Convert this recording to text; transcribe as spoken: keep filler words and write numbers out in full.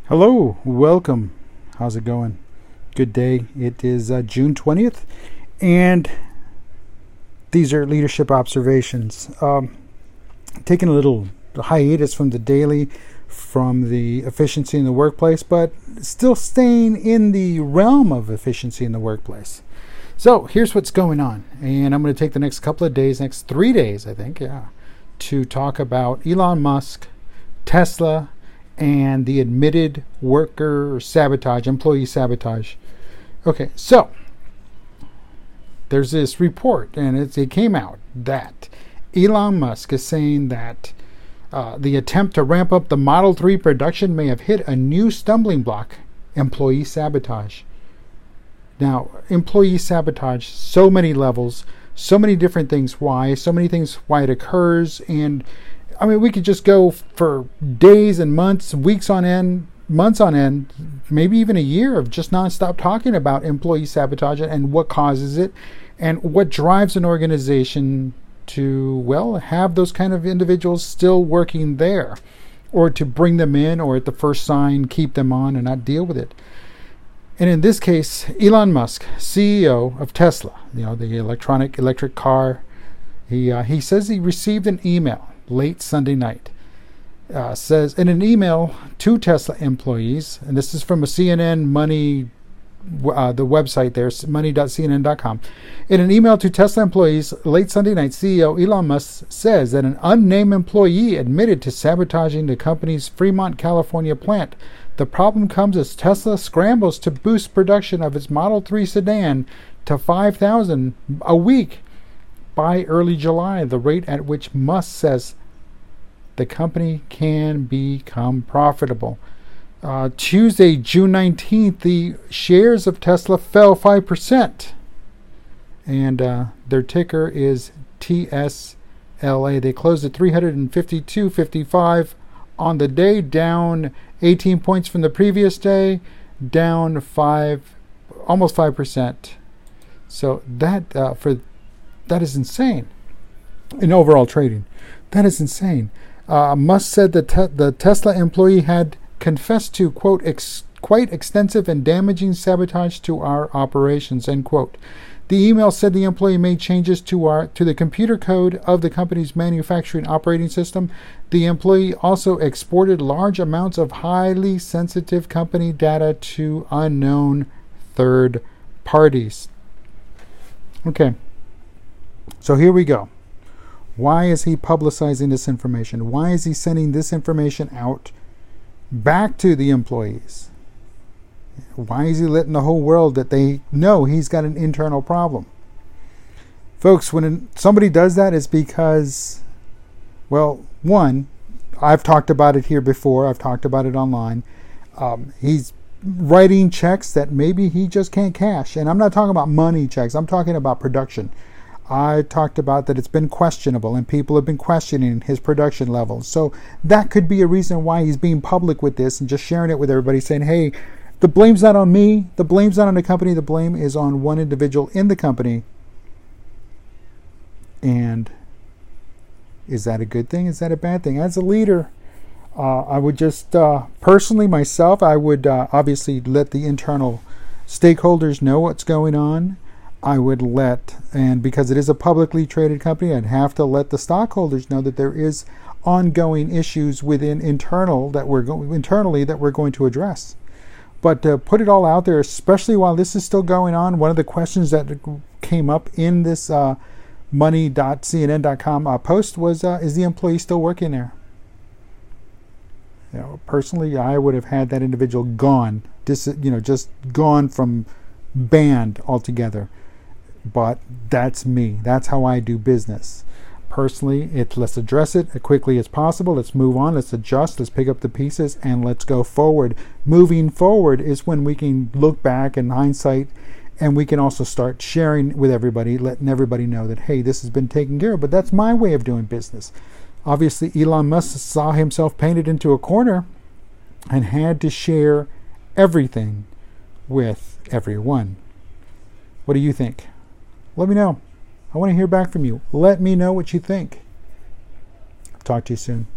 Hello, welcome. How's it going? Good day. It is uh, June twentieth, and these are leadership observations. Um, taking a little hiatus from the daily, from the efficiency in the workplace, but still staying in the realm of efficiency in the workplace. So here's what's going on, and I'm going to take the next couple of days, next three days, I think, yeah, to talk about Elon Musk, Tesla, and the admitted worker sabotage, employee sabotage. Okay, so there's this report, and it's, it came out that Elon Musk is saying that uh, the attempt to ramp up the Model three production may have hit a new stumbling block: employee sabotage. Now, employee sabotage, so many levels, so many different things why, so many things why it occurs, and I mean, we could just go for days and months, weeks on end, months on end, maybe even a year of just nonstop talking about employee sabotage and what causes it and what drives an organization to, well, have those kind of individuals still working there, or to bring them in, or at the first sign, keep them on and not deal with it. And in this case, Elon Musk, C E O of Tesla, you know, the electronic electric car, he uh, he says he received an email late Sunday night. Uh, says in an email to Tesla employees, and this is from a C N N Money, uh, the website there, money dot c n n dot com. In an email to Tesla employees late Sunday night, C E O Elon Musk says that an unnamed employee admitted to sabotaging the company's Fremont, California plant. The problem comes as Tesla scrambles to boost production of its Model three sedan to five thousand a week by early July, the rate at which Musk says the company can become profitable. Uh, Tuesday, June nineteenth, the shares of Tesla fell five percent. And uh, their ticker is T S L A. They closed at three hundred fifty-two fifty-five on the day, down eighteen points from the previous day, down five, almost five percent. So that uh, for That is insane in overall trading. That is insane. Uh, Musk said that te- the Tesla employee had confessed to, quote, ex- quite extensive and damaging sabotage to our operations, end quote. The email said the employee made changes to our to the computer code of the company's manufacturing operating system. The employee also exported large amounts of highly sensitive company data to unknown third parties. Okay. So here we go. Why is he publicizing this information? Why is he sending this information out back to the employees? Why is he letting the whole world that they know he's got an internal problem? Folks, when somebody does that, it's because, well, one, I've talked about it here before. I've talked about it online. Um, he's writing checks that maybe he just can't cash. And I'm not talking about money checks. I'm talking about production. I talked about that it's been questionable and people have been questioning his production levels. So that could be a reason why he's being public with this and just sharing it with everybody, saying, hey, the blame's not on me. The blame's not on the company. The blame is on one individual in the company. And is that a good thing? Is that a bad thing? As a leader, uh, I would just, uh, personally myself, I would uh, obviously let the internal stakeholders know what's going on. I would let, and because it is a publicly traded company, I'd have to let the stockholders know that there is ongoing issues within internal that we're go- internally that we're going to address. But to put it all out there, especially while this is still going on, one of the questions that came up in this uh, money dot c n n dot com uh, post was, uh, is the employee still working there? You know, personally, I would have had that individual gone, dis- you know, just gone from banned altogether. But that's me. That's how I do business. Personally, it's let's address it as quickly as possible. Let's move on. Let's adjust. Let's pick up the pieces and let's go forward. Moving forward is when we can look back in hindsight, and we can also start sharing with everybody, letting everybody know that, hey, this has been taken care of. But that's my way of doing business. Obviously, Elon Musk saw himself painted into a corner and had to share everything with everyone. What do you think? Let me know. I want to hear back from you. Let me know what you think. Talk to you soon.